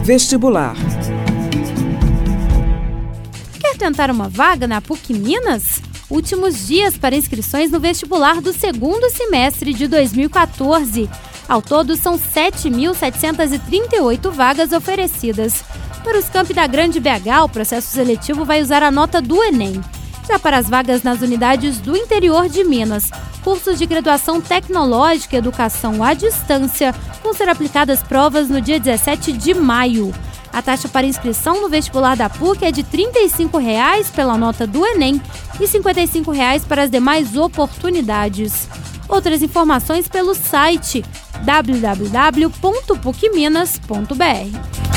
Vestibular. Quer tentar uma vaga na PUC Minas? Últimos dias para inscrições no vestibular do segundo semestre de 2014. Ao todo, são 7.738 vagas oferecidas. Para os campi da Grande BH, o processo seletivo vai usar a nota do Enem. Já para as vagas nas unidades do interior de Minas, cursos de graduação tecnológica e educação à distância, vão ser aplicadas provas no dia 17 de maio. A taxa para inscrição no vestibular da PUC é de R$ 35,00 pela nota do Enem e R$ 55,00 para as demais oportunidades. Outras informações pelo site www.pucminas.br.